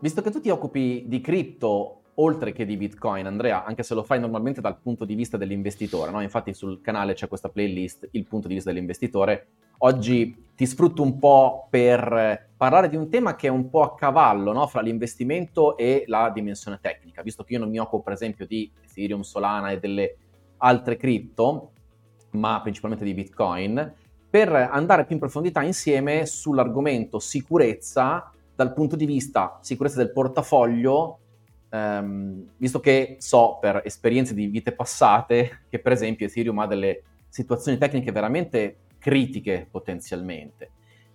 Visto che tu ti occupi di cripto oltre che di Bitcoin, Andrea, anche se lo fai normalmente dal punto di vista dell'investitore, no? Infatti sul canale c'è questa playlist, il punto di vista dell'investitore. Ok. Oggi ti sfrutto un po' per parlare di un tema che è un po' a cavallo, no? Fra l'investimento e la dimensione tecnica, visto che io non mi occupo per esempio di Ethereum, Solana e delle altre cripto, ma principalmente di Bitcoin, per andare più in profondità insieme sull'argomento sicurezza dal punto di vista sicurezza del portafoglio, visto che so per esperienze di vite passate che per esempio Ethereum ha delle situazioni tecniche veramente critiche potenzialmente.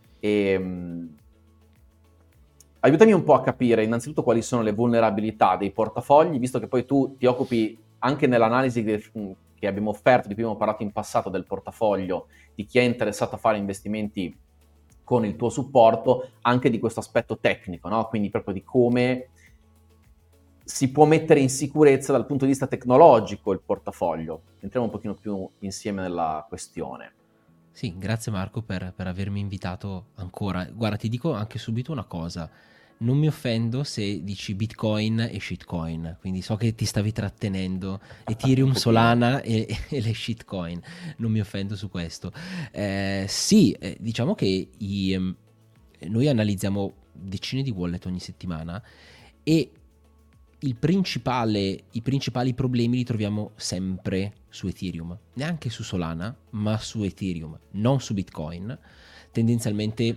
Aiutami un po' a capire innanzitutto quali sono le vulnerabilità dei portafogli, visto che poi tu ti occupi anche nell'analisi che abbiamo offerto, di cui abbiamo parlato in passato del portafoglio, di chi è interessato a fare investimenti con il tuo supporto, anche di questo aspetto tecnico, no? Quindi proprio di come si può mettere in sicurezza dal punto di vista tecnologico il portafoglio. Entriamo un pochino più insieme nella questione. Sì, grazie Marco per avermi invitato ancora. Guarda, ti dico anche subito una cosa. Non mi offendo se dici Bitcoin e shitcoin, quindi so che ti stavi trattenendo Un Ethereum, pochino. Solana e le shitcoin. Non mi offendo su questo. Sì, diciamo che noi analizziamo decine di wallet ogni settimana e i principali problemi li troviamo sempre su Ethereum, neanche su Solana, ma su Ethereum, non su Bitcoin. Tendenzialmente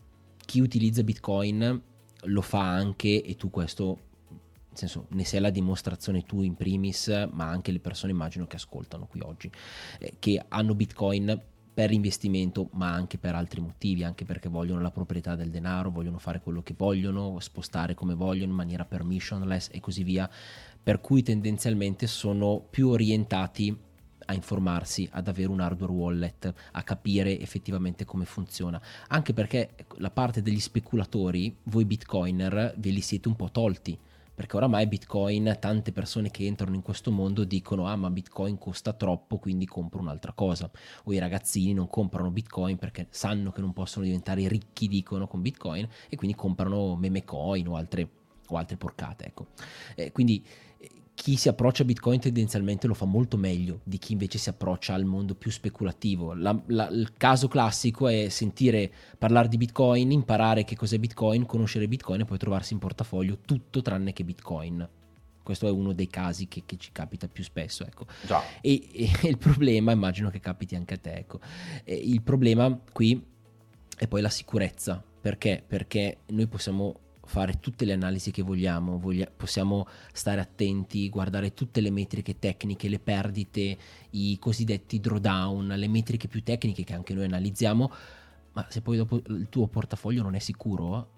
chi utilizza Bitcoin lo fa anche, e tu questo, nel senso, ne sei la dimostrazione tu in primis, ma anche le persone immagino che ascoltano qui oggi, che hanno Bitcoin per investimento, ma anche per altri motivi, anche perché vogliono la proprietà del denaro, vogliono fare quello che vogliono, spostare come vogliono in maniera permissionless e così via, per cui tendenzialmente sono più orientati a informarsi, ad avere un hardware wallet, a capire effettivamente come funziona. Anche perché la parte degli speculatori, voi bitcoiner, ve li siete un po' tolti, perché oramai Bitcoin, tante persone che entrano in questo mondo dicono: ah, ma Bitcoin costa troppo, quindi compro un'altra cosa. O i ragazzini non comprano Bitcoin perché sanno che non possono diventare ricchi, dicono, con Bitcoin, e quindi comprano meme coin o altre porcate, ecco. Quindi chi si approccia a Bitcoin tendenzialmente lo fa molto meglio di chi invece si approccia al mondo più speculativo. Il caso classico è sentire parlare di Bitcoin, imparare che cos'è Bitcoin, conoscere Bitcoin e poi trovarsi in portafoglio tutto tranne che Bitcoin. Questo è uno dei casi che ci capita più spesso, ecco. Già. E il problema, immagino che capiti anche a te, ecco. Il problema qui è poi la sicurezza. Perché? Perché noi possiamo fare tutte le analisi che vogliamo, possiamo stare attenti, guardare tutte le metriche tecniche, le perdite, i cosiddetti drawdown, le metriche più tecniche che anche noi analizziamo, ma se poi dopo il tuo portafoglio non è sicuro,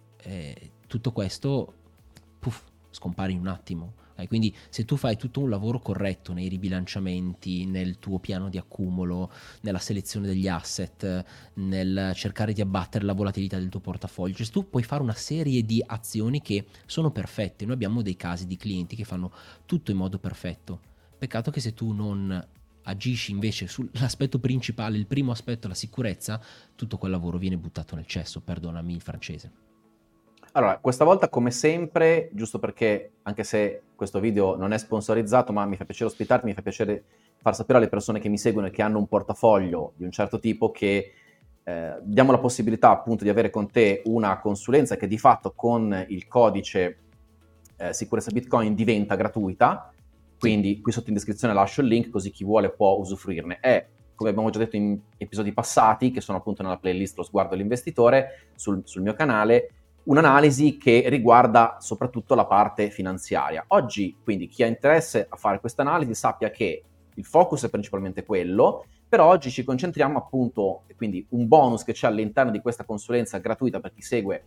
tutto questo scompare in un attimo. Quindi se tu fai tutto un lavoro corretto nei ribilanciamenti, nel tuo piano di accumulo, nella selezione degli asset, nel cercare di abbattere la volatilità del tuo portafoglio, cioè tu puoi fare una serie di azioni che sono perfette. Noi abbiamo dei casi di clienti che fanno tutto in modo perfetto. Peccato che se tu non agisci invece sull'aspetto principale, il primo aspetto, la sicurezza, tutto quel lavoro viene buttato nel cesso, perdonami il francese. Allora, questa volta come sempre, giusto perché anche se questo video non è sponsorizzato, ma mi fa piacere ospitarti, mi fa piacere far sapere alle persone che mi seguono e che hanno un portafoglio di un certo tipo che diamo la possibilità appunto di avere con te una consulenza che di fatto con il codice sicurezza Bitcoin diventa gratuita, Sì. quindi qui sotto in descrizione lascio il link così chi vuole può usufruirne. È, come abbiamo già detto in episodi passati, che sono appunto nella playlist Lo sguardo dell'investitore sul mio canale, un'analisi che riguarda soprattutto la parte finanziaria. Oggi, quindi, chi ha interesse a fare questa analisi sappia che il focus è principalmente quello, però oggi ci concentriamo appunto, e quindi un bonus che c'è all'interno di questa consulenza gratuita per chi segue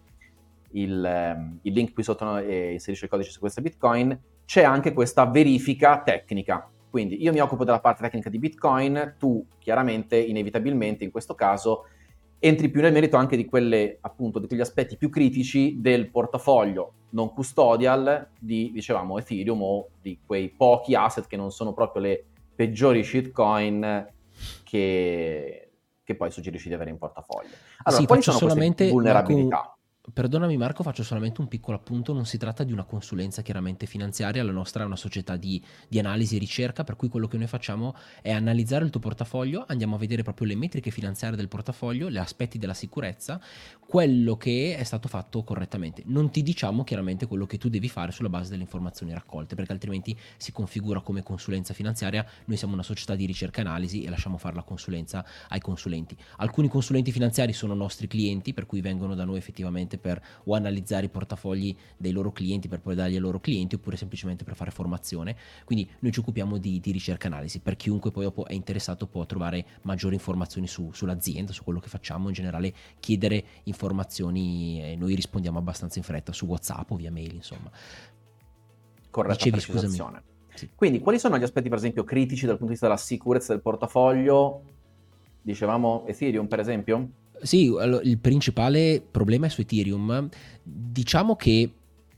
il link qui sotto e inserisce il codice sicurezza Bitcoin, c'è anche questa verifica tecnica. Quindi io mi occupo della parte tecnica di Bitcoin, tu chiaramente, inevitabilmente in questo caso, entri più nel merito anche di quelle, appunto, di quegli aspetti più critici del portafoglio non custodial di, dicevamo, Ethereum o di quei pochi asset che non sono proprio le peggiori shitcoin che poi suggerisci di avere in portafoglio. Allora, Sì, quali faccio sono queste solamente, Marco, vulnerabilità? Perdonami Marco, faccio solamente un piccolo appunto, non si tratta di una consulenza chiaramente finanziaria, la nostra è una società di analisi e ricerca, per cui quello che noi facciamo è analizzare il tuo portafoglio, andiamo a vedere proprio le metriche finanziarie del portafoglio, gli aspetti della sicurezza, quello che è stato fatto correttamente. Non ti diciamo chiaramente quello che tu devi fare sulla base delle informazioni raccolte, perché altrimenti si configura come consulenza finanziaria, noi siamo una società di ricerca e analisi e lasciamo fare la consulenza ai consulenti. Alcuni consulenti finanziari sono nostri clienti, per cui vengono da noi effettivamente per o analizzare i portafogli dei loro clienti per poi dargli ai loro clienti, oppure semplicemente per fare formazione. Quindi noi ci occupiamo di ricerca e analisi. Per chiunque poi dopo è interessato può trovare maggiori informazioni sull'azienda, su quello che facciamo, in generale chiedere informazioni e noi rispondiamo abbastanza in fretta su WhatsApp o via mail, insomma. Corretta Dicevi, precisazione. Scusami. Sì. Quindi quali sono gli aspetti per esempio critici dal punto di vista della sicurezza del portafoglio? Dicevamo Ethereum per esempio? Sì, allora, il principale problema è su Ethereum. Diciamo che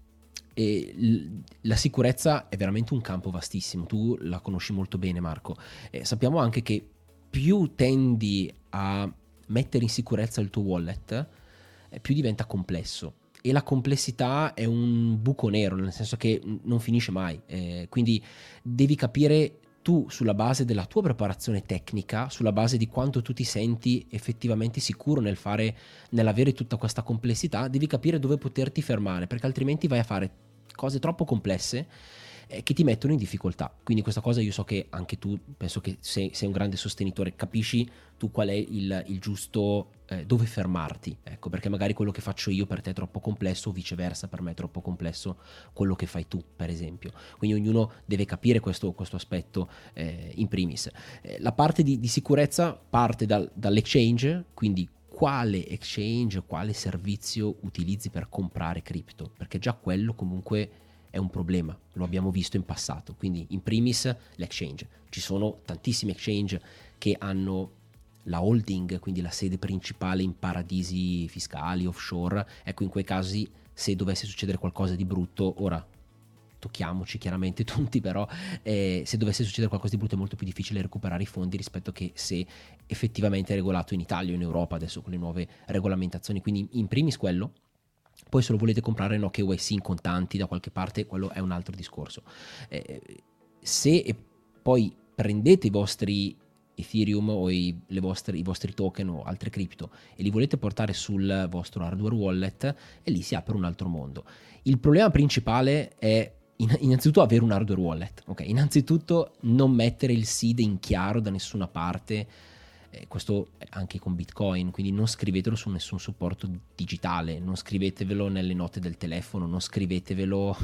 la sicurezza è veramente un campo vastissimo, tu la conosci molto bene Marco. Sappiamo anche che più tendi a mettere in sicurezza il tuo wallet, più diventa complesso. E la complessità è un buco nero, nel senso che non finisce mai. Quindi devi capire tu, sulla base della tua preparazione tecnica, sulla base di quanto tu ti senti effettivamente sicuro nell'avere tutta questa complessità, devi capire dove poterti fermare, perché altrimenti vai a fare cose troppo complesse che ti mettono in difficoltà. Quindi questa cosa io so che anche tu, penso che sei un grande sostenitore, capisci tu qual è il giusto dove fermarti, ecco, perché magari quello che faccio io per te è troppo complesso o viceversa per me è troppo complesso quello che fai tu, per esempio. Quindi ognuno deve capire questo aspetto in primis. La parte di sicurezza parte dall'exchange, quindi quale exchange, quale servizio utilizzi per comprare cripto, perché già quello comunque è un problema, lo abbiamo visto in passato. Quindi in primis l'exchange, ci sono tantissimi exchange che hanno la holding, quindi la sede principale in paradisi fiscali, offshore. Ecco, in quei casi se dovesse succedere qualcosa di brutto, ora tocchiamoci chiaramente tutti, però se dovesse succedere qualcosa di brutto è molto più difficile recuperare i fondi rispetto che se effettivamente è regolato in Italia o in Europa adesso con le nuove regolamentazioni. Quindi in primis quello. Poi se lo volete comprare no KYC in contanti da qualche parte, quello è un altro discorso. Se poi prendete i vostri Ethereum o i vostri token o altre cripto e li volete portare sul vostro hardware wallet, e lì si apre un altro mondo. Il problema principale è innanzitutto avere un hardware wallet, ok? Innanzitutto non mettere il seed in chiaro da nessuna parte. Questo anche con Bitcoin, quindi non scrivetelo su nessun supporto digitale, non scrivetevelo nelle note del telefono, non scrivetevelo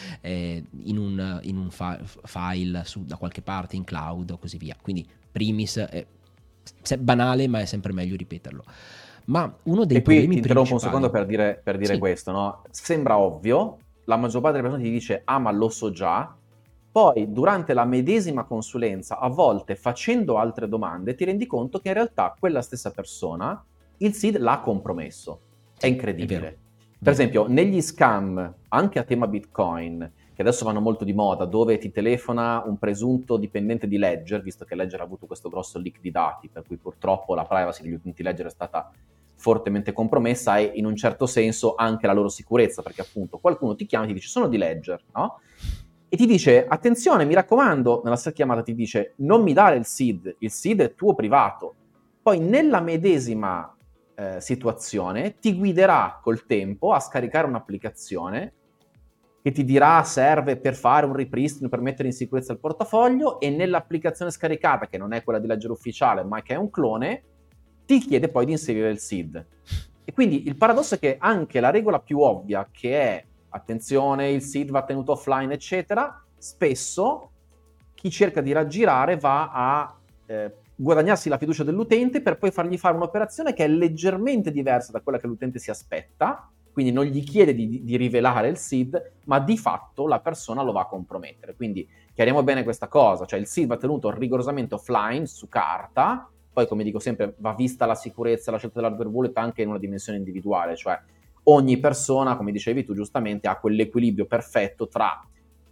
in un file da qualche parte, in cloud o così via. Quindi primis, è banale ma è sempre meglio ripeterlo. Ma uno dei problemi principali... E qui ti interrompo un secondo per dire sì. questo, no? Sembra ovvio, la maggior parte delle persone ti dice ma lo so già. Poi, durante la medesima consulenza, a volte facendo altre domande, ti rendi conto che in realtà quella stessa persona il SID l'ha compromesso. È incredibile. È per esempio, negli scam, anche a tema Bitcoin, che adesso vanno molto di moda, dove ti telefona un presunto dipendente di Ledger, visto che Ledger ha avuto questo grosso leak di dati, per cui purtroppo la privacy degli utenti Ledger è stata fortemente compromessa e in un certo senso anche la loro sicurezza, perché appunto qualcuno ti chiama e ti dice sono di Ledger, no? E ti dice, attenzione, mi raccomando, nella stessa chiamata ti dice, non mi dare il SID è tuo privato. Poi nella medesima situazione ti guiderà col tempo a scaricare un'applicazione che ti dirà serve per fare un ripristino, per mettere in sicurezza il portafoglio, e nell'applicazione scaricata, che non è quella di Ledger ufficiale, ma che è un clone, ti chiede poi di inserire il SID. E quindi il paradosso è che anche la regola più ovvia, che è attenzione, il SID va tenuto offline, eccetera, spesso chi cerca di raggirare va a guadagnarsi la fiducia dell'utente per poi fargli fare un'operazione che è leggermente diversa da quella che l'utente si aspetta, quindi non gli chiede di rivelare il SID, ma di fatto la persona lo va a compromettere. Quindi chiariamo bene questa cosa, cioè il SID va tenuto rigorosamente offline, su carta, poi come dico sempre va vista la sicurezza, la scelta dell'hardware wallet anche in una dimensione individuale, cioè ogni persona, come dicevi tu giustamente, ha quell'equilibrio perfetto tra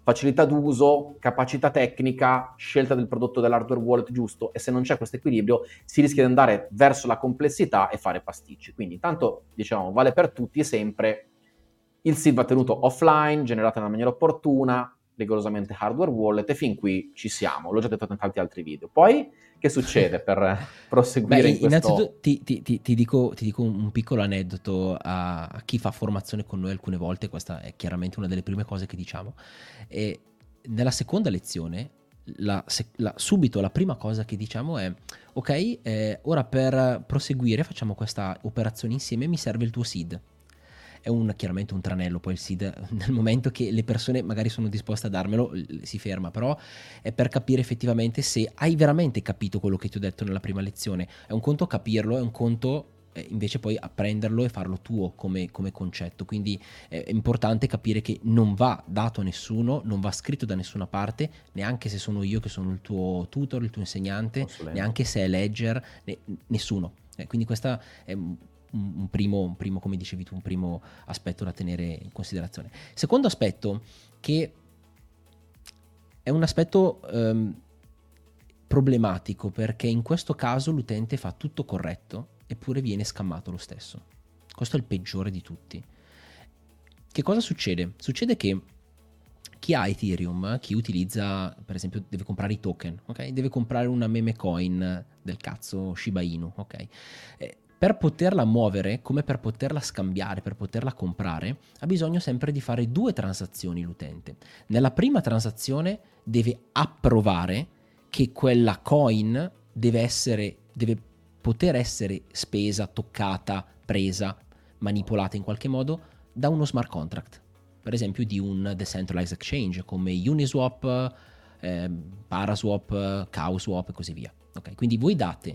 facilità d'uso, capacità tecnica, scelta del prodotto dell'hardware wallet giusto, e se non c'è questo equilibrio si rischia di andare verso la complessità e fare pasticci. Quindi intanto, diciamo, vale per tutti sempre, il seed va tenuto offline, generato nella maniera opportuna, rigorosamente hardware wallet, e fin qui ci siamo, l'ho già detto in tanti altri video. Poi che succede per proseguire in questo... Innanzitutto ti dico un piccolo aneddoto a chi fa formazione con noi alcune volte, questa è chiaramente una delle prime cose che diciamo. E nella seconda lezione, subito la prima cosa che diciamo è: ok, ora per proseguire facciamo questa operazione insieme, mi serve il tuo seed. È chiaramente un tranello poi il seed, nel momento che le persone magari sono disposte a darmelo si ferma, però è per capire effettivamente se hai veramente capito quello che ti ho detto nella prima lezione. È un conto capirlo, è un conto invece poi apprenderlo e farlo tuo come concetto. Quindi è importante capire che non va dato a nessuno, non va scritto da nessuna parte, neanche se sono io che sono il tuo tutor, il tuo insegnante, neanche se è Ledger, nessuno. Quindi questa è un primo, come dicevi tu, un primo aspetto da tenere in considerazione. Secondo aspetto, che è un aspetto problematico, perché in questo caso l'utente fa tutto corretto eppure viene scammato lo stesso. Questo è il peggiore di tutti. Che cosa succede? Succede che chi ha Ethereum, chi utilizza, per esempio, deve comprare i token, ok? Deve comprare una meme coin del cazzo Shiba Inu, ok? Per poterla muovere, come per poterla scambiare, per poterla comprare, ha bisogno sempre di fare 2 transazioni l'utente. Nella prima transazione deve approvare che quella coin deve poter essere spesa, toccata, presa, manipolata in qualche modo da uno smart contract, per esempio di un decentralized exchange come Uniswap, Paraswap, Cowswap e così via. Okay? Quindi voi date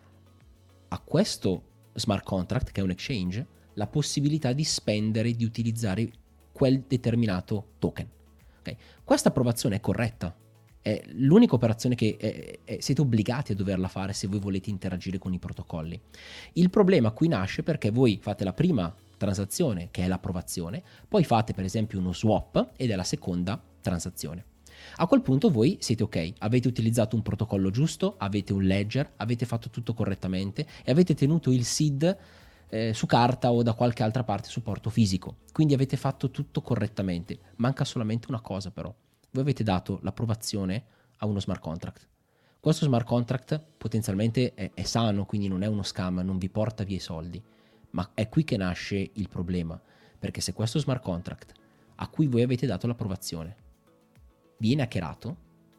a questo smart contract, che è un exchange, la possibilità di spendere, di utilizzare quel determinato token. Okay? Questa approvazione è corretta, è l'unica operazione che siete obbligati a doverla fare se voi volete interagire con i protocolli. Il problema qui nasce perché voi fate la prima transazione, che è l'approvazione, poi fate per esempio uno swap ed è la seconda transazione. A quel punto voi siete ok, avete utilizzato un protocollo giusto, avete un ledger, avete fatto tutto correttamente e avete tenuto il seed su carta o da qualche altra parte supporto fisico, quindi avete fatto tutto correttamente. Manca solamente una cosa però: voi avete dato l'approvazione a uno smart contract. Questo smart contract potenzialmente è sano, quindi non è uno scam, non vi porta via i soldi, ma è qui che nasce il problema, perché se questo smart contract a cui voi avete dato l'approvazione viene hackerato,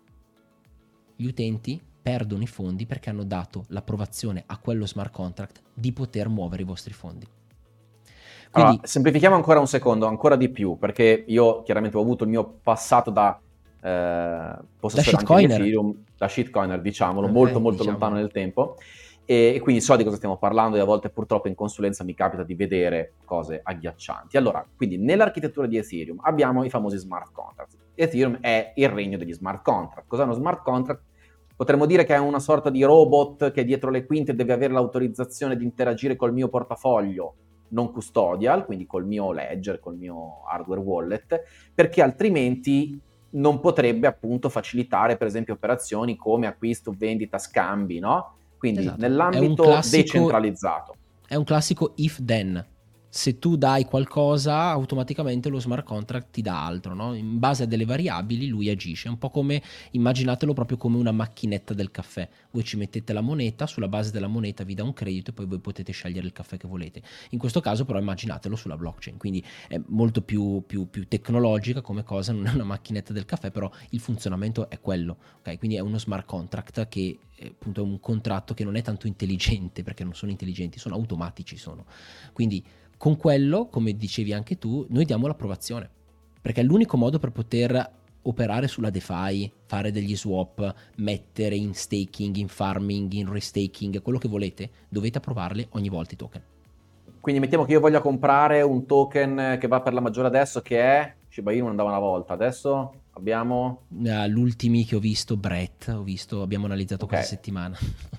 gli utenti perdono i fondi perché hanno dato l'approvazione a quello smart contract di poter muovere i vostri fondi. Quindi, allora, semplifichiamo ancora un secondo, ancora di più, perché io chiaramente ho avuto il mio passato da possessore anche di Ethereum, da shitcoiner, diciamolo, molto lontano nel tempo, e quindi so di cosa stiamo parlando, e a volte purtroppo in consulenza mi capita di vedere cose agghiaccianti. Allora, quindi nell'architettura di Ethereum abbiamo i famosi smart contract. Ethereum è il regno degli smart contract. Cos'è uno smart contract? Potremmo dire che è una sorta di robot che dietro le quinte deve avere l'autorizzazione di interagire col mio portafoglio non custodial, quindi col mio ledger, col mio hardware wallet, perché altrimenti non potrebbe appunto facilitare per esempio operazioni come acquisto, vendita, scambi, no? Quindi esatto, nell'ambito decentralizzato. È un classico if then. Se tu dai qualcosa, automaticamente lo smart contract ti dà altro, no? In base a delle variabili lui agisce, è un po' come, immaginatelo proprio come una macchinetta del caffè. Voi ci mettete la moneta, sulla base della moneta vi dà un credito e poi voi potete scegliere il caffè che volete. In questo caso però immaginatelo sulla blockchain, quindi è molto più tecnologica come cosa, non è una macchinetta del caffè, però il funzionamento è quello, ok? Quindi è uno smart contract che appunto è un contratto che non è tanto intelligente, perché non sono intelligenti, sono automatici, quindi con quello, come dicevi anche tu, noi diamo l'approvazione, perché è l'unico modo per poter operare sulla DeFi, fare degli swap, mettere in staking, in farming, in restaking, quello che volete, dovete approvarle ogni volta i token. Quindi mettiamo che io voglia comprare un token che va per la maggiore adesso, che è Shiba Inu, andava una volta, adesso abbiamo... L'ultimi che ho visto, Brett, abbiamo analizzato questa settimana.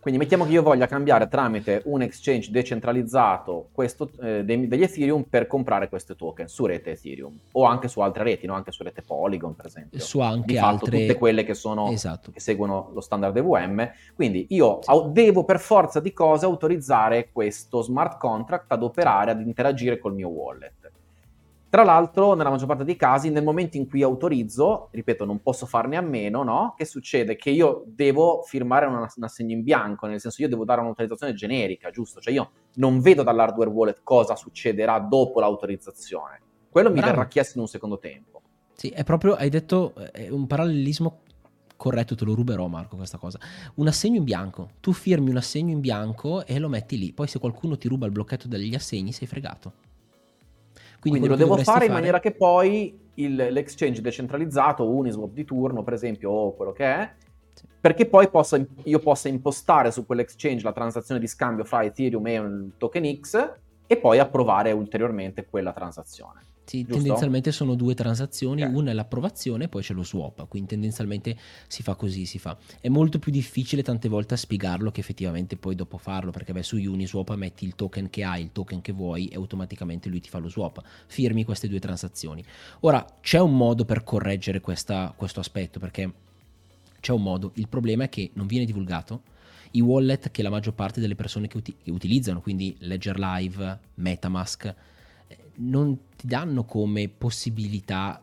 Quindi mettiamo che io voglia cambiare tramite un exchange decentralizzato degli Ethereum per comprare queste token su rete Ethereum o anche su altre reti, no? Anche su rete Polygon per esempio. Su anche di fatto altre... tutte quelle che Esatto. che seguono lo standard EVM. Quindi io devo per forza di cose autorizzare questo smart contract ad operare, ad interagire col mio wallet. Tra l'altro, nella maggior parte dei casi, nel momento in cui autorizzo, ripeto, non posso farne a meno, no? Che succede? Che io devo firmare un assegno in bianco, nel senso io devo dare un'autorizzazione generica, giusto? Cioè io non vedo dall'hardware wallet cosa succederà dopo l'autorizzazione. Quello mi verrà chiesto in un secondo tempo. Sì, è proprio, hai detto, è un parallelismo corretto, te lo ruberò Marco questa cosa. Un assegno in bianco, tu firmi un assegno in bianco e lo metti lì, poi se qualcuno ti ruba il blocchetto degli assegni sei fregato. Quindi lo devo fare in maniera che poi l'exchange decentralizzato, Uniswap di turno per esempio, o quello che è, perché poi io possa impostare su quell'exchange la transazione di scambio fra Ethereum e un token X e poi approvare ulteriormente quella transazione. Sì, giusto? Tendenzialmente sono due transazioni, Okay. Una è l'approvazione e poi c'è lo swap, quindi tendenzialmente si fa così, si fa. È molto più difficile tante volte a spiegarlo che effettivamente poi dopo farlo, perché su Uniswap metti il token che hai, il token che vuoi e automaticamente lui ti fa lo swap, firmi queste due transazioni. Ora, c'è un modo per correggere questo aspetto, perché c'è un modo, il problema è che non viene divulgato. I wallet che la maggior parte delle persone che utilizzano, quindi Ledger Live, MetaMask, non ti danno come possibilità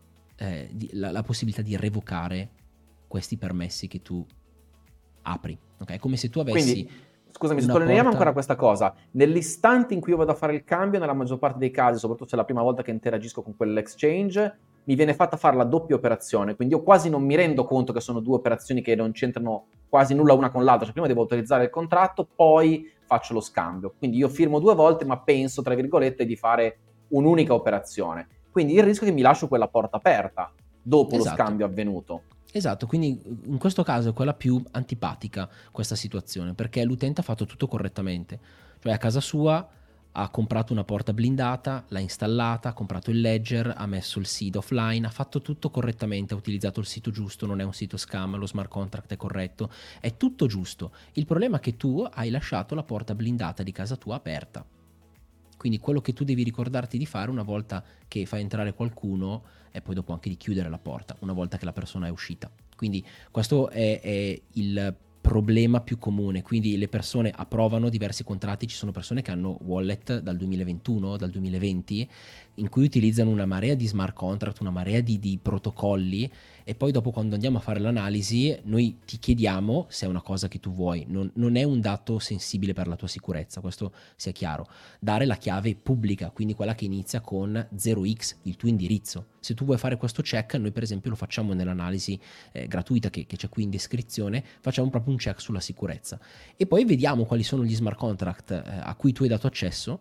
la possibilità di revocare questi permessi che tu apri. Okay? È come se tu avessi... Quindi, scusami, sottolineiamo ancora questa cosa. Nell'istante in cui io vado a fare il cambio, nella maggior parte dei casi, soprattutto se è la prima volta che interagisco con quell'exchange, mi viene fatta fare la doppia operazione, quindi io quasi non mi rendo conto che sono due operazioni che non c'entrano quasi nulla una con l'altra, cioè prima devo autorizzare il contratto, poi faccio lo scambio. Quindi io firmo due volte, ma penso, tra virgolette, di fare un'unica operazione. Quindi il rischio è che mi lascio quella porta aperta dopo lo scambio avvenuto. Esatto, quindi in questo caso è quella più antipatica questa situazione, perché l'utente ha fatto tutto correttamente, cioè a casa sua ha comprato una porta blindata, l'ha installata, ha comprato il ledger, ha messo il seed offline, ha fatto tutto correttamente, ha utilizzato il sito giusto, non è un sito scam, lo smart contract è corretto, è tutto giusto. Il problema è che tu hai lasciato la porta blindata di casa tua aperta. Quindi quello che tu devi ricordarti di fare una volta che fai entrare qualcuno è poi dopo anche di chiudere la porta, una volta che la persona è uscita. Quindi questo è il problema più comune, quindi le persone approvano diversi contratti, ci sono persone che hanno wallet dal 2021, dal 2020, in cui utilizzano una marea di smart contract, una marea di protocolli, e poi dopo quando andiamo a fare l'analisi noi ti chiediamo se è una cosa che tu vuoi, non è un dato sensibile per la tua sicurezza, questo sia chiaro, dare la chiave pubblica, quindi quella che inizia con 0x, il tuo indirizzo. Se tu vuoi fare questo check, noi per esempio lo facciamo nell'analisi gratuita che c'è qui in descrizione, facciamo proprio un check sulla sicurezza e poi vediamo quali sono gli smart contract a cui tu hai dato accesso,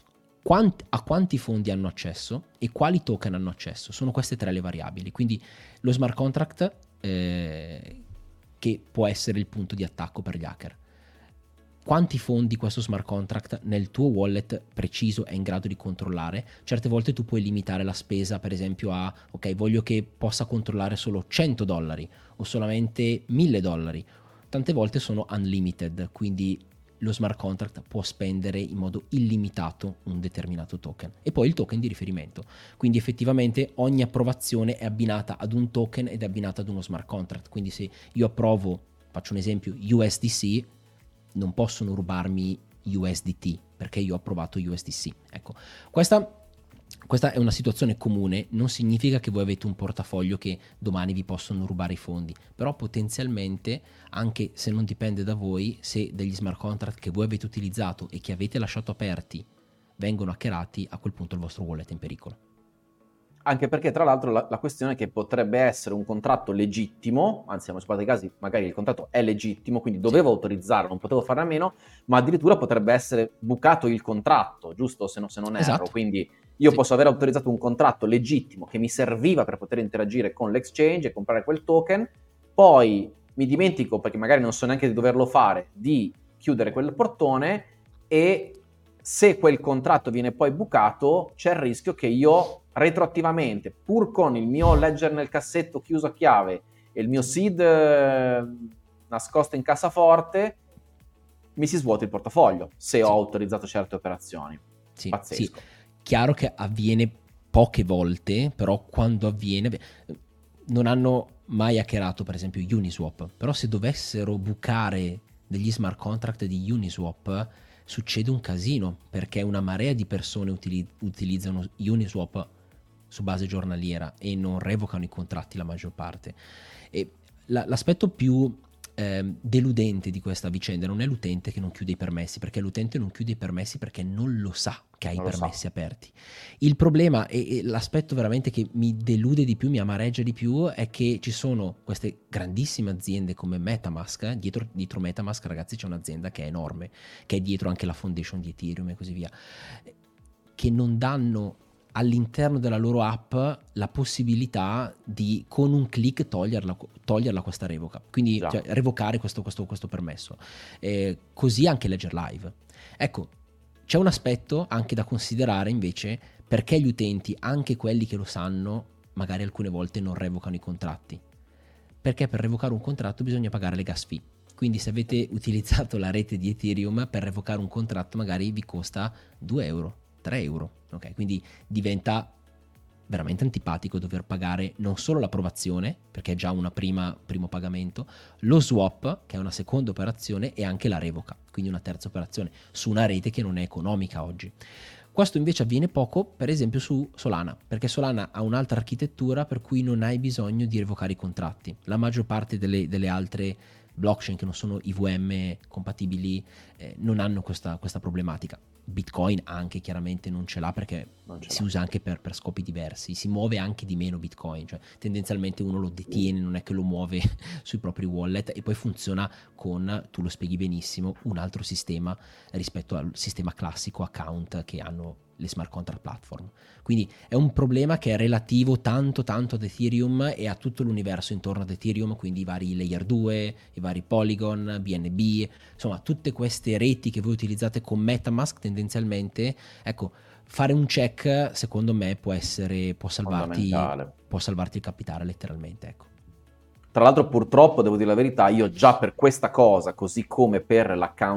a quanti fondi hanno accesso e quali token hanno accesso. Sono queste tre le variabili, quindi lo smart contract che può essere il punto di attacco per gli hacker. Quanti fondi questo smart contract nel tuo wallet preciso è in grado di controllare? Certe volte tu puoi limitare la spesa, per esempio a, ok, voglio che possa controllare solo $100 o solamente $1.000. Tante volte sono unlimited, quindi lo smart contract può spendere in modo illimitato un determinato token e poi il token di riferimento. Quindi effettivamente ogni approvazione è abbinata ad un token ed è abbinata ad uno smart contract. Quindi se io approvo, faccio un esempio, USDC, non possono rubarmi USDT perché io ho approvato USDC. Ecco, questa è una situazione comune, non significa che voi avete un portafoglio che domani vi possono rubare i fondi, però potenzialmente, anche se non dipende da voi, se degli smart contract che voi avete utilizzato e che avete lasciato aperti vengono hackerati, a quel punto il vostro wallet è in pericolo. Anche perché, tra l'altro, la questione è che potrebbe essere un contratto legittimo, anzi, nella maggior parte dei casi magari il contratto è legittimo, quindi dovevo autorizzarlo, non potevo farne a meno, ma addirittura potrebbe essere bucato il contratto, giusto? Se non erro. Esatto. Quindi io posso aver autorizzato un contratto legittimo che mi serviva per poter interagire con l'exchange e comprare quel token, poi mi dimentico, perché magari non so neanche di doverlo fare, di chiudere quel portone, e se quel contratto viene poi bucato c'è il rischio che io retroattivamente, pur con il mio ledger nel cassetto chiuso a chiave e il mio seed nascosto in cassaforte, mi si svuota il portafoglio se ho autorizzato certe operazioni. Sì, Pazzesco. sì. Chiaro che avviene poche volte, però quando avviene... non hanno mai hackerato per esempio Uniswap, però se dovessero bucare degli smart contract di Uniswap succede un casino, perché una marea di persone utilizzano Uniswap su base giornaliera e non revocano i contratti la maggior parte. E l'aspetto più deludente di questa vicenda non è l'utente che non chiude i permessi, perché l'utente non chiude i permessi perché non lo sa che ha i permessi aperti. Il problema e l'aspetto veramente che mi delude di più, mi amareggia di più, è che ci sono queste grandissime aziende come MetaMask. Dietro MetaMask, ragazzi, c'è un'azienda che è enorme, che è dietro anche la foundation di Ethereum e così via, che non danno all'interno della loro app la possibilità di con un click toglierla questa revoca, quindi cioè, revocare questo permesso. Così anche Ledger Live. Ecco, c'è un aspetto anche da considerare invece, perché gli utenti, anche quelli che lo sanno, magari alcune volte non revocano i contratti, perché per revocare un contratto bisogna pagare le gas fee. Quindi se avete utilizzato la rete di Ethereum, per revocare un contratto magari vi costa 2 euro, 3 euro. Ok, quindi diventa veramente antipatico dover pagare non solo l'approvazione, perché è già un primo pagamento, lo swap, che è una seconda operazione, e anche la revoca, quindi una terza operazione, su una rete che non è economica oggi. Questo invece avviene poco, per esempio, su Solana, perché Solana ha un'altra architettura per cui non hai bisogno di revocare i contratti. La maggior parte delle altre blockchain che non sono IVM compatibili non hanno questa problematica. Bitcoin anche chiaramente non ce l'ha, perché si usa anche per scopi diversi, si muove anche di meno Bitcoin, cioè tendenzialmente uno lo detiene, non è che lo muove sui propri wallet, e poi funziona con, tu lo spieghi benissimo, un altro sistema rispetto al sistema classico account che hanno le smart contract platform. Quindi è un problema che è relativo tanto ad Ethereum e a tutto l'universo intorno ad Ethereum, quindi i vari Layer 2, i vari Polygon, BNB, insomma tutte queste reti che voi utilizzate con MetaMask tendenzialmente. Ecco, fare un check secondo me può salvarti il capitale letteralmente, ecco. Tra l'altro, purtroppo, devo dire la verità, io già per questa cosa, così come per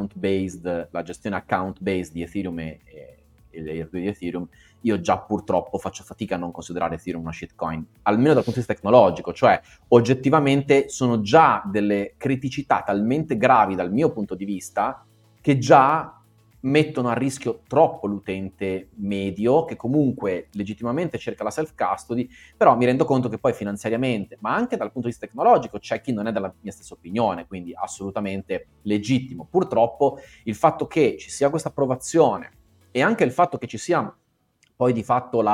la gestione account-based di Ethereum e Layer 2 di Ethereum, io già purtroppo faccio fatica a non considerare Ethereum una shitcoin, almeno dal punto di vista tecnologico, cioè oggettivamente sono già delle criticità talmente gravi dal mio punto di vista che già mettono a rischio troppo l'utente medio, che comunque legittimamente cerca la self-custody, però mi rendo conto che poi finanziariamente, ma anche dal punto di vista tecnologico, c'è chi non è della mia stessa opinione, quindi assolutamente legittimo. Purtroppo il fatto che ci sia questa approvazione e anche il fatto che ci sia poi di fatto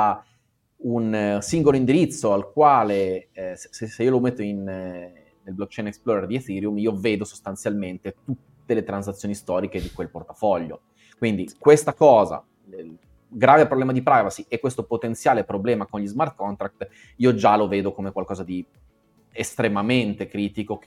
un singolo indirizzo al quale, se io lo metto nel blockchain explorer di Ethereum, io vedo sostanzialmente tutte le transazioni storiche di quel portafoglio. Quindi questa cosa, il grave problema di privacy e questo potenziale problema con gli smart contract, io già lo vedo come qualcosa di estremamente critico,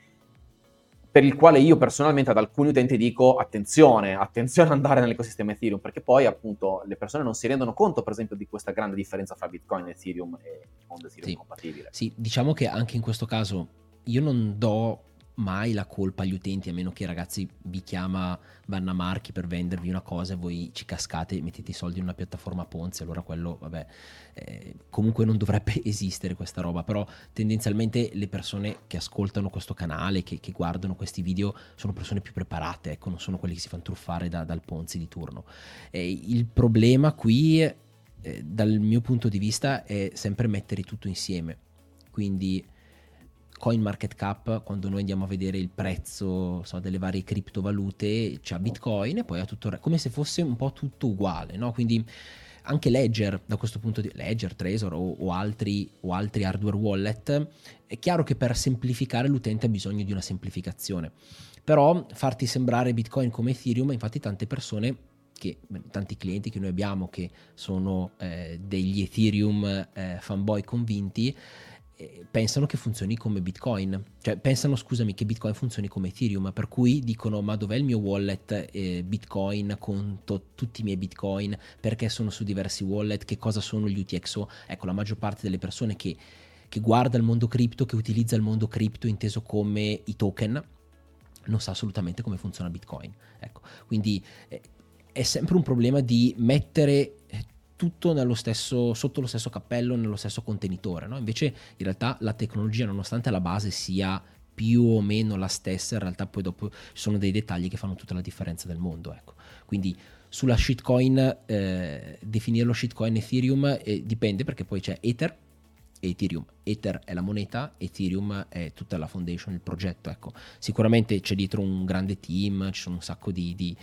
per il quale io personalmente ad alcuni utenti dico attenzione ad andare nell'ecosistema Ethereum, perché poi appunto le persone non si rendono conto per esempio di questa grande differenza fra Bitcoin, Ethereum e mondo Ethereum compatibile. Sì, diciamo che anche in questo caso io non do mai la colpa agli utenti, a meno che, ragazzi, vi chiama Vanna Marchi per vendervi una cosa e voi ci cascate e mettete i soldi in una piattaforma Ponzi, allora quello, vabbè, comunque non dovrebbe esistere questa roba, però tendenzialmente le persone che ascoltano questo canale, che guardano questi video, sono persone più preparate, ecco, non sono quelli che si fanno truffare dal Ponzi di turno. Il problema qui, dal mio punto di vista, è sempre mettere tutto insieme, quindi CoinMarketCap, quando noi andiamo a vedere il prezzo delle varie criptovalute, c'è Bitcoin e poi ha tutto, come se fosse un po' tutto uguale, no? Quindi anche Ledger, da questo punto di vista, Ledger, Trezor o altri hardware wallet, è chiaro che per semplificare l'utente ha bisogno di una semplificazione, però farti sembrare Bitcoin come Ethereum, infatti tanti clienti che noi abbiamo che sono degli Ethereum fanboy convinti, pensano che funzioni come Bitcoin, cioè pensano, scusami, che Bitcoin funzioni come Ethereum, per cui dicono: ma dov'è il mio wallet Bitcoin, conto tutti i miei Bitcoin, perché sono su diversi wallet, che cosa sono gli UTXO? Ecco, la maggior parte delle persone che guarda il mondo cripto, che utilizza il mondo cripto inteso come i token, non sa assolutamente come funziona Bitcoin. Ecco, quindi è sempre un problema di mettere tutto sotto lo stesso cappello, nello stesso contenitore, no? Invece in realtà la tecnologia, nonostante la base sia più o meno la stessa, in realtà poi dopo ci sono dei dettagli che fanno tutta la differenza del mondo, ecco. Quindi sulla shitcoin, definirlo shitcoin Ethereum dipende, perché poi c'è Ether e Ethereum. Ether è la moneta, Ethereum è tutta la foundation, il progetto, ecco. Sicuramente c'è dietro un grande team, ci sono un sacco di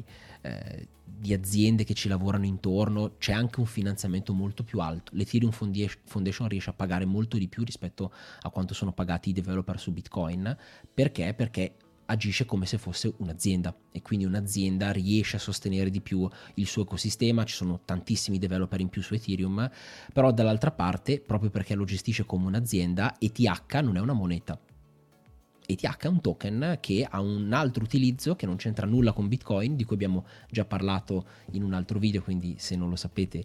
aziende che ci lavorano intorno, c'è anche un finanziamento molto più alto. L'Ethereum Foundation riesce a pagare molto di più rispetto a quanto sono pagati i developer su Bitcoin. Perché? Perché agisce come se fosse un'azienda, e quindi un'azienda riesce a sostenere di più il suo ecosistema. Ci sono tantissimi developer in più su Ethereum, però dall'altra parte, proprio perché lo gestisce come un'azienda, ETH non è una moneta. ETH è un token che ha un altro utilizzo che non c'entra nulla con Bitcoin, di cui abbiamo già parlato in un altro video, quindi se non lo sapete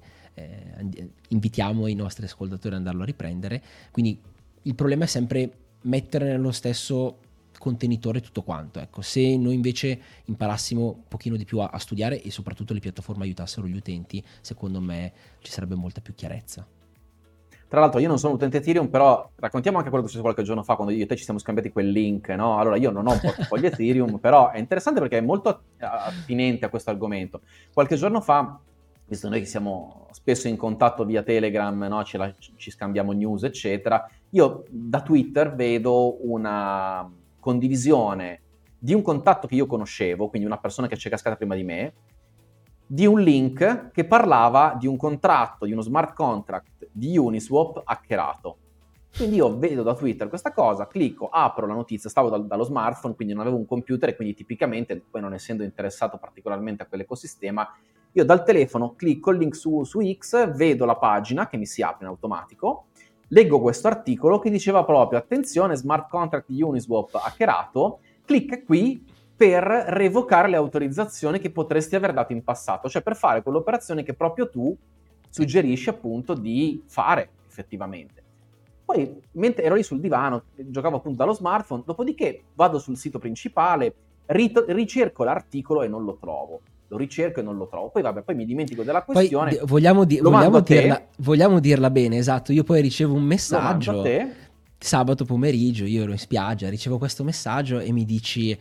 invitiamo i nostri ascoltatori ad andarlo a riprendere. Quindi il problema è sempre mettere nello stesso contenitore tutto quanto, ecco. Se noi invece imparassimo un pochino di più a studiare, e soprattutto le piattaforme aiutassero gli utenti, secondo me ci sarebbe molta più chiarezza. Tra l'altro io non sono utente Ethereum, però raccontiamo anche quello che è successo qualche giorno fa, quando io e te ci siamo scambiati quel link, no? Allora io non ho un portafoglio Ethereum, però è interessante perché è molto attinente a questo argomento. Qualche giorno fa, visto noi che siamo spesso in contatto via Telegram, no? Ci scambiamo news, eccetera, io da Twitter vedo una condivisione di un contatto che io conoscevo, quindi una persona che c'è cascata prima di me, di un link che parlava di un contratto, di uno smart contract di Uniswap hackerato. Quindi io vedo da Twitter questa cosa, clicco, apro la notizia, stavo dallo smartphone, quindi non avevo un computer, e quindi tipicamente, poi non essendo interessato particolarmente a quell'ecosistema, io dal telefono clicco il link su X, vedo la pagina che mi si apre in automatico, leggo questo articolo che diceva proprio: attenzione, smart contract di Uniswap hackerato, clicca qui per revocare le autorizzazioni che potresti aver dato in passato, cioè per fare quell'operazione che proprio tu suggerisci appunto di fare effettivamente. Poi, mentre ero lì sul divano, giocavo appunto dallo smartphone, dopodiché vado sul sito principale, ricerco l'articolo e non lo trovo. Lo ricerco e non lo trovo. Poi vabbè, poi mi dimentico della questione. Poi vogliamo dirla bene, esatto. Io poi ricevo un messaggio sabato pomeriggio, io ero in spiaggia, ricevo questo messaggio e mi dici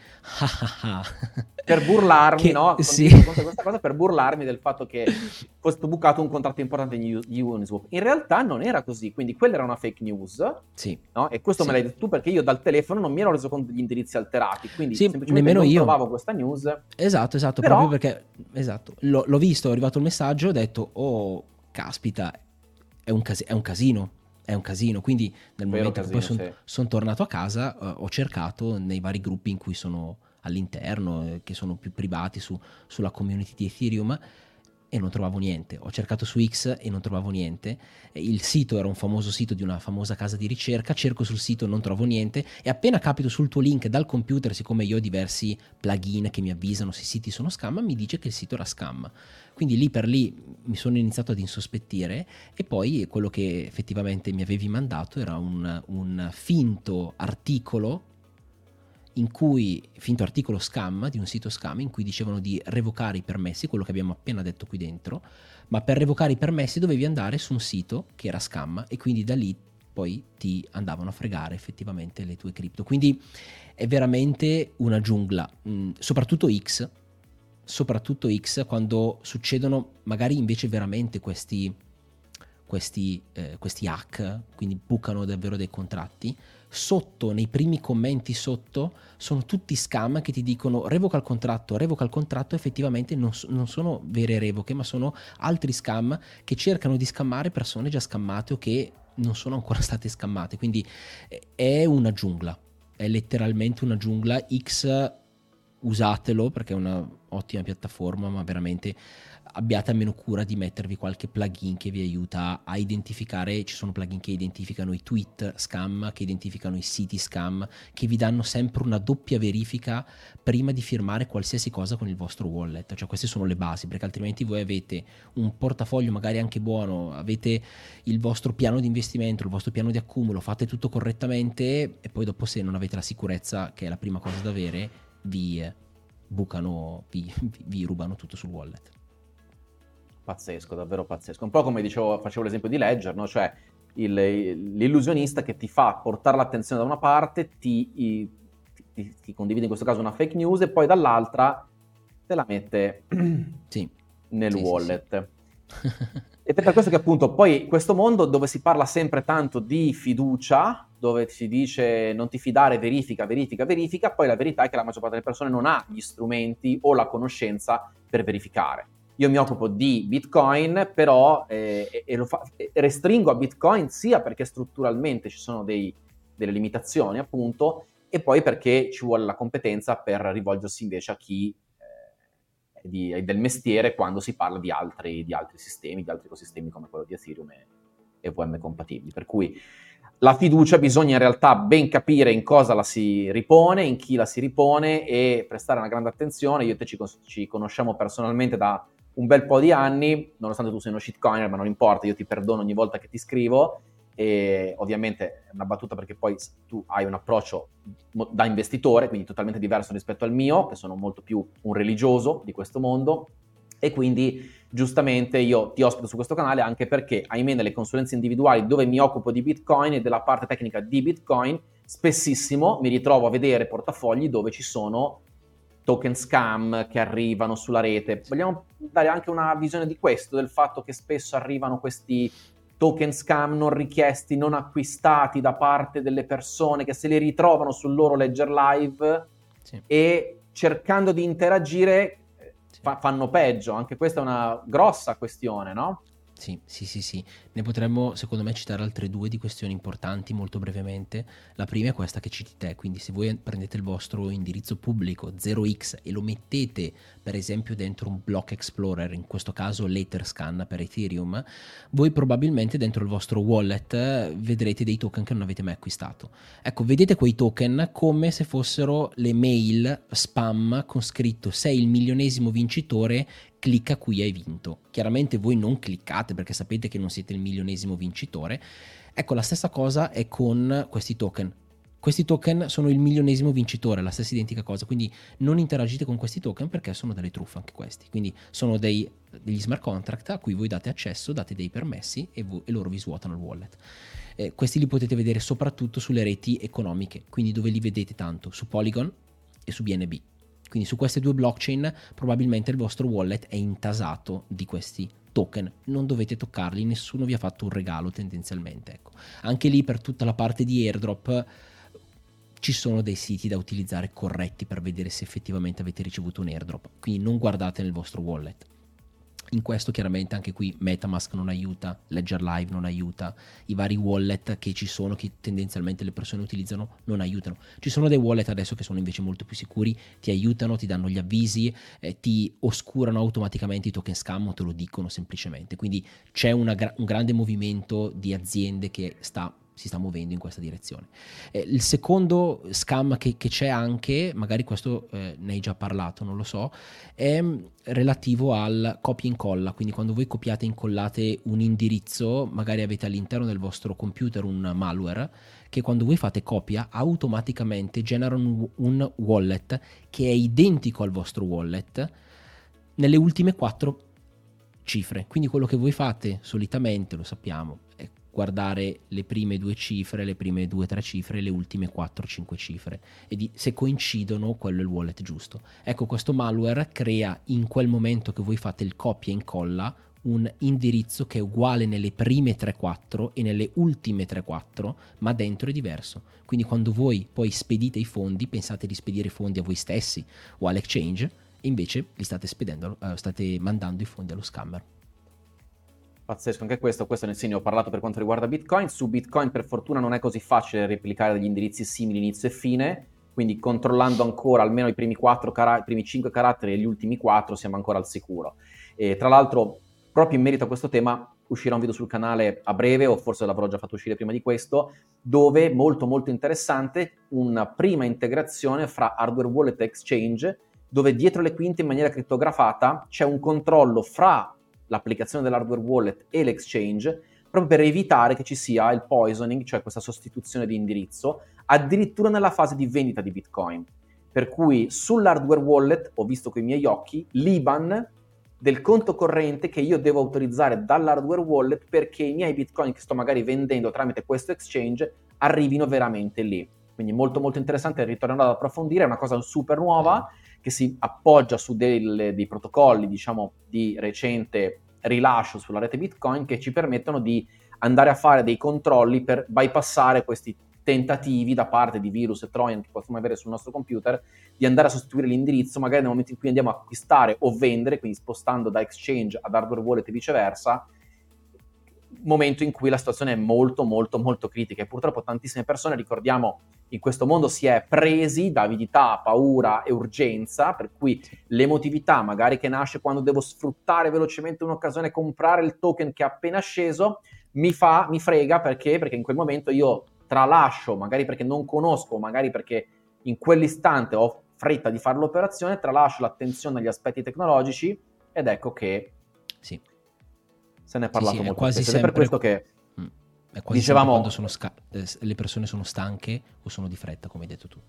per burlarmi, che, no? Sì. Questa cosa per burlarmi del fatto che fosse bucato un contratto importante di Uniswap. In realtà non era così, quindi quella era una fake news, sì, no? E questo me l'hai detto tu, perché io dal telefono non mi ero reso conto degli indirizzi alterati, quindi sì, semplicemente non trovavo questa news. Esatto, però... proprio perché l'ho visto, è arrivato il messaggio, ho detto: oh, caspita, è un casino. È un casino, quindi nel momento che poi sono tornato a casa ho cercato nei vari gruppi in cui sono all'interno, che sono più privati sulla community di Ethereum, e non trovavo niente. Ho cercato su X e non trovavo niente. Il sito era un famoso sito di una famosa casa di ricerca, cerco sul sito, non trovo niente, e appena capito sul tuo link dal computer, siccome io ho diversi plugin che mi avvisano se i siti sono scam, mi dice che il sito era scam. Quindi lì per lì mi sono iniziato ad insospettire, e poi quello che effettivamente mi avevi mandato era un finto articolo scam, di un sito scam, in cui dicevano di revocare i permessi, quello che abbiamo appena detto qui dentro, ma per revocare i permessi dovevi andare su un sito che era scam, e quindi da lì poi ti andavano a fregare effettivamente le tue cripto. Quindi è veramente una giungla, soprattutto X, quando succedono magari invece veramente questi hack, quindi bucano davvero dei contratti. Sotto, nei primi commenti sotto, sono tutti scam che ti dicono revoca il contratto. Effettivamente non sono vere revoche, ma sono altri scam che cercano di scammare persone già scammate o che non sono ancora state scammate. Quindi è una giungla, è letteralmente una giungla. X, usatelo perché è una ottima piattaforma, ma veramente abbiate almeno cura di mettervi qualche plugin che vi aiuta a identificare. Ci sono plugin che identificano i tweet scam, che identificano i siti scam, che vi danno sempre una doppia verifica prima di firmare qualsiasi cosa con il vostro wallet. Cioè queste sono le basi, perché altrimenti voi avete un portafoglio magari anche buono, avete il vostro piano di investimento, il vostro piano di accumulo, fate tutto correttamente e poi dopo, se non avete la sicurezza, che è la prima cosa da avere, vi bucano, vi rubano tutto sul wallet. Pazzesco, davvero pazzesco. Un po' come dicevo, facevo l'esempio di Ledger, no? Cioè l'illusionista che ti fa portare l'attenzione da una parte, ti condivide in questo caso una fake news e poi dall'altra te la mette sì. nel wallet. Sì. E per questo che appunto poi questo mondo dove si parla sempre tanto di fiducia, dove si dice non ti fidare, verifica, poi la verità è che la maggior parte delle persone non ha gli strumenti o la conoscenza per verificare. Io mi occupo di Bitcoin, però restringo a Bitcoin sia perché strutturalmente ci sono delle limitazioni, appunto, e poi perché ci vuole la competenza per rivolgersi invece a chi è del mestiere quando si parla di altri sistemi, di altri ecosistemi come quello di Ethereum e VM compatibili. Per cui la fiducia bisogna in realtà ben capire in cosa la si ripone, in chi la si ripone e prestare una grande attenzione. Io e te ci conosciamo personalmente da un bel po' di anni, nonostante tu sei uno shitcoiner, ma non importa, io ti perdono ogni volta che ti scrivo, e ovviamente è una battuta perché poi tu hai un approccio da investitore, quindi totalmente diverso rispetto al mio, che sono molto più un religioso di questo mondo, e quindi giustamente io ti ospito su questo canale anche perché, ahimè, nelle consulenze individuali dove mi occupo di Bitcoin e della parte tecnica di Bitcoin, spessissimo mi ritrovo a vedere portafogli dove ci sono token scam che arrivano sulla rete. Vogliamo dare anche una visione di questo, del fatto che spesso arrivano questi token scam non richiesti, non acquistati da parte delle persone che se li ritrovano sul loro Ledger Live, sì, e cercando di interagire fanno peggio. Anche questa è una grossa questione, no? Sì. Ne potremmo, secondo me, citare altre due di questioni importanti molto brevemente. La prima è questa che citi te, quindi se voi prendete il vostro indirizzo pubblico 0x e lo mettete per esempio dentro un block explorer, in questo caso Etherscan per Ethereum, voi probabilmente dentro il vostro wallet vedrete dei token che non avete mai acquistato. Ecco, vedete quei token come se fossero le mail spam con scritto sei il milionesimo vincitore, clicca qui, hai vinto. Chiaramente voi non cliccate perché sapete che non siete il milionesimo vincitore. Ecco, la stessa cosa è con questi token. Questi token sono il milionesimo vincitore, la stessa identica cosa, quindi non interagite con questi token perché sono delle truffe anche questi. Quindi sono degli smart contract a cui voi date accesso, date dei permessi e loro vi svuotano il wallet. Questi li potete vedere soprattutto sulle reti economiche, quindi dove li vedete tanto? Su Polygon e su BNB. Quindi su queste due blockchain probabilmente il vostro wallet è intasato di questi token, non dovete toccarli, nessuno vi ha fatto un regalo tendenzialmente. Ecco. Anche lì per tutta la parte di airdrop ci sono dei siti da utilizzare corretti per vedere se effettivamente avete ricevuto un airdrop, quindi non guardate nel vostro wallet. In questo chiaramente anche qui MetaMask non aiuta, Ledger Live non aiuta, i vari wallet che ci sono, che tendenzialmente le persone utilizzano, non aiutano. Ci sono dei wallet adesso che sono invece molto più sicuri, ti aiutano, ti danno gli avvisi, ti oscurano automaticamente i token scam o te lo dicono semplicemente. Quindi c'è un grande movimento di aziende che si sta muovendo in questa direzione. Il secondo scam che c'è anche, magari questo ne hai già parlato, non lo so, è relativo al copia e incolla. Quindi quando voi copiate e incollate un indirizzo, magari avete all'interno del vostro computer un malware che quando voi fate copia automaticamente genera un wallet che è identico al vostro wallet nelle ultime 4 cifre. Quindi quello che voi fate solitamente, lo sappiamo, è guardare le prime 2 cifre, le prime 2-3 cifre, le ultime 4-5 cifre e se coincidono quello è il wallet giusto. Ecco, questo malware crea in quel momento che voi fate il copia e incolla un indirizzo che è uguale nelle prime 3-4 e nelle ultime 3-4, ma dentro è diverso. Quindi quando voi poi spedite i fondi, pensate di spedire i fondi a voi stessi o all'exchange, invece li state state mandando i fondi allo scammer. Pazzesco, anche questo nel segno ho parlato per quanto riguarda Bitcoin. Su Bitcoin per fortuna non è così facile replicare degli indirizzi simili inizio e fine, quindi controllando ancora almeno i primi 5 caratteri e gli ultimi 4 siamo ancora al sicuro. E tra l'altro, proprio in merito a questo tema, uscirà un video sul canale a breve, o forse l'avrò già fatto uscire prima di questo, dove, molto molto interessante, una prima integrazione fra hardware wallet e exchange, dove dietro le quinte in maniera crittografata c'è un controllo fra l'applicazione dell'hardware wallet e l'exchange, proprio per evitare che ci sia il poisoning, cioè questa sostituzione di indirizzo, addirittura nella fase di vendita di Bitcoin. Per cui sull'hardware wallet ho visto con i miei occhi l'IBAN del conto corrente che io devo autorizzare dall'hardware wallet perché i miei Bitcoin che sto magari vendendo tramite questo exchange arrivino veramente lì. Quindi molto molto interessante, ritornerò ad approfondire, è una cosa super nuova che si appoggia su dei protocolli, diciamo, di recente rilascio sulla rete Bitcoin che ci permettono di andare a fare dei controlli per bypassare questi tentativi da parte di virus e trojan che possiamo avere sul nostro computer di andare a sostituire l'indirizzo magari nel momento in cui andiamo a acquistare o vendere, quindi spostando da exchange ad hardware wallet e viceversa, momento in cui la situazione è molto molto molto critica e purtroppo tantissime persone, ricordiamo, in questo mondo si è presi da avidità, paura e urgenza, per cui l'emotività magari che nasce quando devo sfruttare velocemente un'occasione e comprare il token che è appena sceso mi frega perché in quel momento io tralascio, magari perché non conosco, magari perché in quell'istante ho fretta di fare l'operazione, tralascio l'attenzione agli aspetti tecnologici ed ecco che sì, se ne è parlato sì, molto quasi spesso. Ed è per questo che è quasi dicevamo quando le persone sono stanche o sono di fretta, come hai detto tu.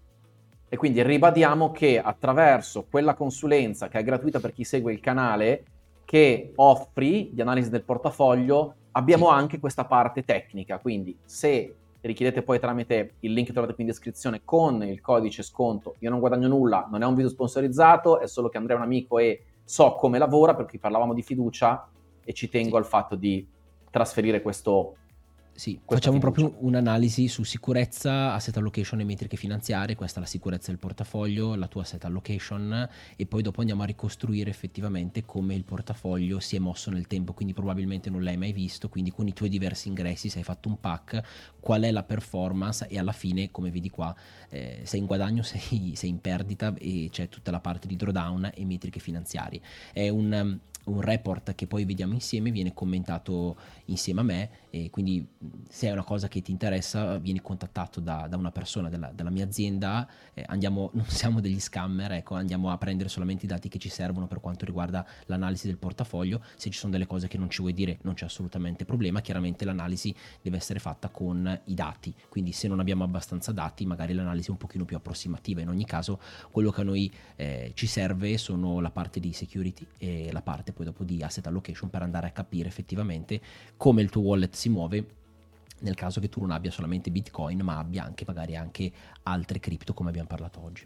E quindi ribadiamo che attraverso quella consulenza che è gratuita per chi segue il canale, che offri di analisi del portafoglio, abbiamo anche questa parte tecnica. Quindi se richiedete poi tramite il link che trovate qui in descrizione con il codice sconto, io non guadagno nulla, non è un video sponsorizzato, è solo che Andrea è un amico e so come lavora, per cui parlavamo di fiducia e ci tengo al fatto di trasferire questo. Sì, facciamo proprio un'analisi su sicurezza, asset allocation e metriche finanziarie, questa è la sicurezza del portafoglio, la tua asset allocation, e poi dopo andiamo a ricostruire effettivamente come il portafoglio si è mosso nel tempo, quindi probabilmente non l'hai mai visto, quindi con i tuoi diversi ingressi, se hai fatto un pack, qual è la performance e alla fine, come vedi qua, sei in guadagno, sei in perdita e c'è tutta la parte di drawdown e metriche finanziarie. È un report che poi vediamo insieme, viene commentato insieme a me e quindi se è una cosa che ti interessa vieni contattato da una persona della mia azienda, non siamo degli scammer, ecco, andiamo a prendere solamente i dati che ci servono per quanto riguarda l'analisi del portafoglio. Se ci sono delle cose che non ci vuoi dire non c'è assolutamente problema, chiaramente l'analisi deve essere fatta con i dati, quindi se non abbiamo abbastanza dati magari l'analisi è un pochino più approssimativa. In ogni caso quello che a noi ci serve sono la parte di security e la parte poi dopo di asset allocation per andare a capire effettivamente come il tuo wallet si muove nel caso che tu non abbia solamente Bitcoin ma abbia magari anche altre cripto come abbiamo parlato oggi.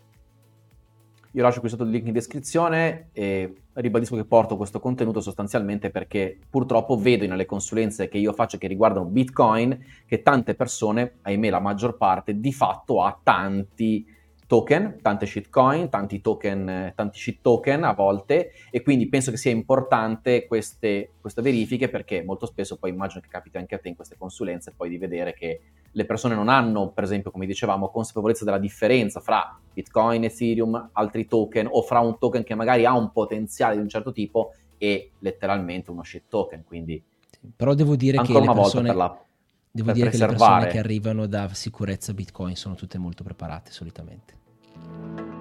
Io lascio qui sotto il link in descrizione e ribadisco che porto questo contenuto sostanzialmente perché purtroppo vedo nelle consulenze che io faccio che riguardano Bitcoin che tante persone, ahimè la maggior parte, di fatto ha tanti token, tante shitcoin, tanti shit token a volte, e quindi penso che sia importante queste verifiche perché molto spesso poi immagino che capita anche a te in queste consulenze poi di vedere che le persone non hanno, per esempio, come dicevamo, consapevolezza della differenza fra Bitcoin, Ethereum, altri token o fra un token che magari ha un potenziale di un certo tipo e letteralmente uno shit token, quindi però devo dire ancora che una volta devo dire che le persone che arrivano da sicurezza Bitcoin sono tutte molto preparate solitamente.